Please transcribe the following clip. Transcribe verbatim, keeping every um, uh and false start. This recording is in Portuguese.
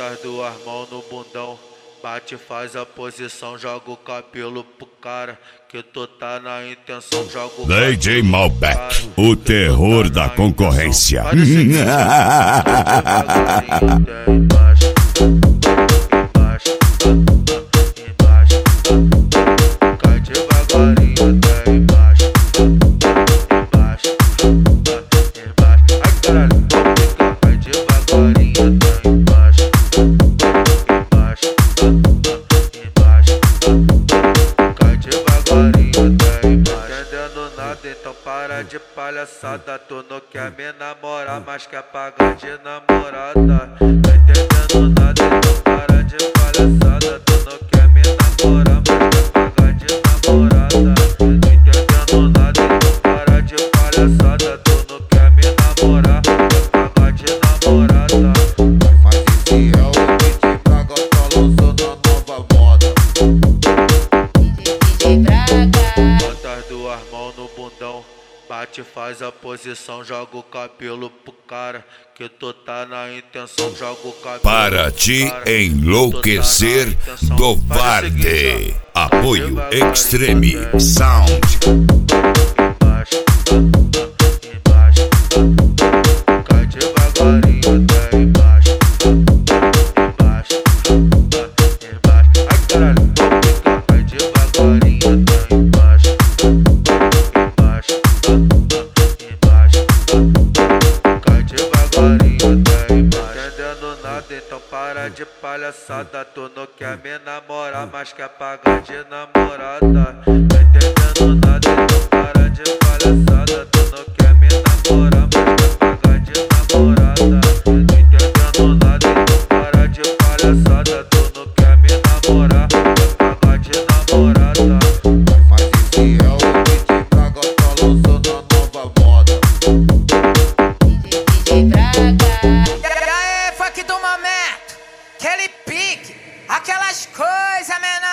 Bota as duas mãos no bundão, bate, faz a posição, joga o cabelo pro cara, que tu tá na intenção, joga o D J Malbec, o terror da concorrência. Então para de palhaçada, tu não quer me namorar, mas quer pagar de namorada. Tá entendendo nada, então para de palhaçada, tu não quer me namorar, mas quer pagar de namorada. Tá entendendo nada, então para de palhaçada, tu não quer me namorar, quer pagar de namorada. Mas esse é o D J Braga, tá lançando a nova moda. D J Braga. Bota as duas mãos no bundão, bate, faz a posição, joga o cabelo pro cara, que tu tá na intenção, joga o cabelo Para te enlouquecer, Dovarde. Apoio Extreme Sound. Embaixo, embaixo, cai devagarinho até embaixo, embaixo, embaixo. Ai caralho, vou ficar, cai devagarinho até embaixo, embaixo, embaixo, cai devagarinho até embaixo. Entendendo nada, então para de palhaçada, tu não quer me namorar, mas quer pagar de namorada. Tá entendendo nada, então para de palhaçada, tu não quer me namorar, mas quer pagar de namorada. Tá entendendo nada, então para de palhaçada, tu não quer me namorar, quer pagar de namorada. Mas esse é o D J Braga, tá lançando a nova moda. D J Braga. E aí, funk do momento, aquele pique, aquelas coisas menores.